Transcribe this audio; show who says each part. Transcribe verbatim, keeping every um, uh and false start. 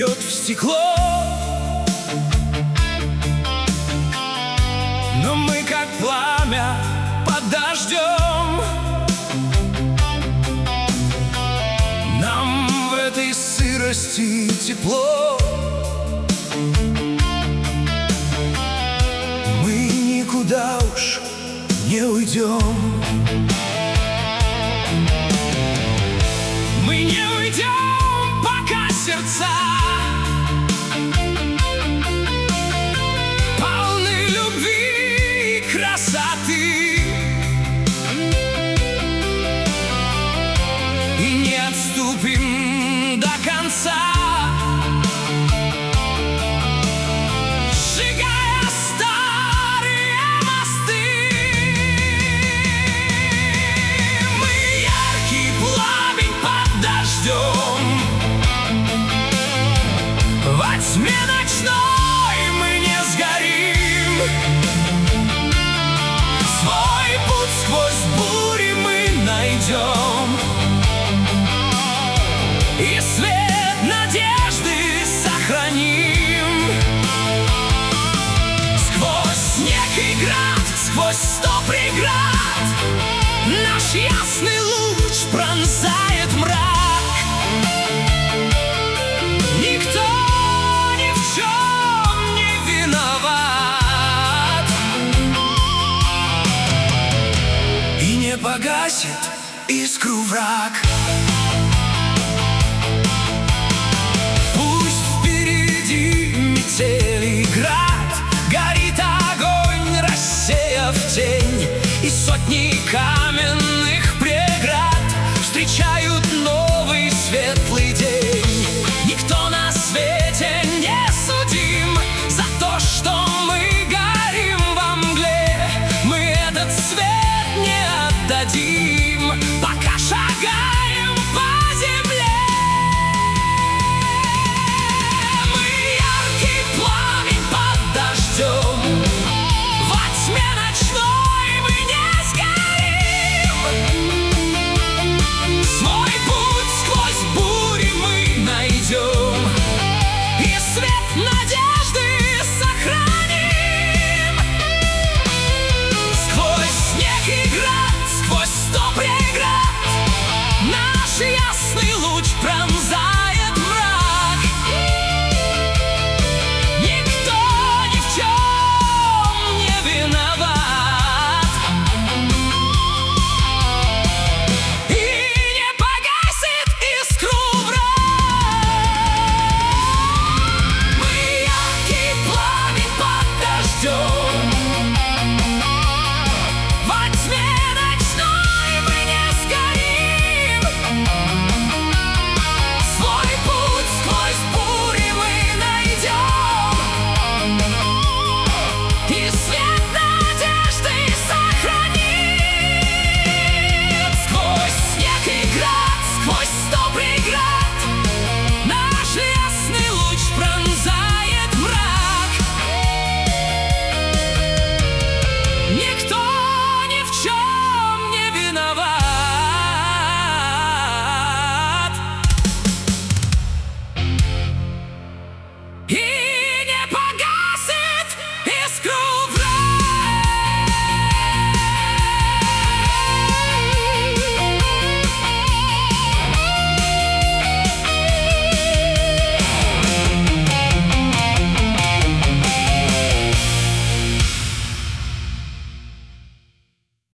Speaker 1: бьет в стекло. Но мы как пламя под дождем. Нам в этой сырости тепло. Мы никуда уж не уйдем. Мы не уйдем, пока сердца полны любви и красоты, и не отступим до конца, сжигая старые мосты. Мы яркий пламень под дождем. Во тьме ночной мы не сгорим. Свой путь сквозь бури мы найдем, и след надежды сохраним. Сквозь снег и град, сквозь сто преград наш ясный луч пронзает мрак. Никто ни в чем не виноват, и не погасит искру враг.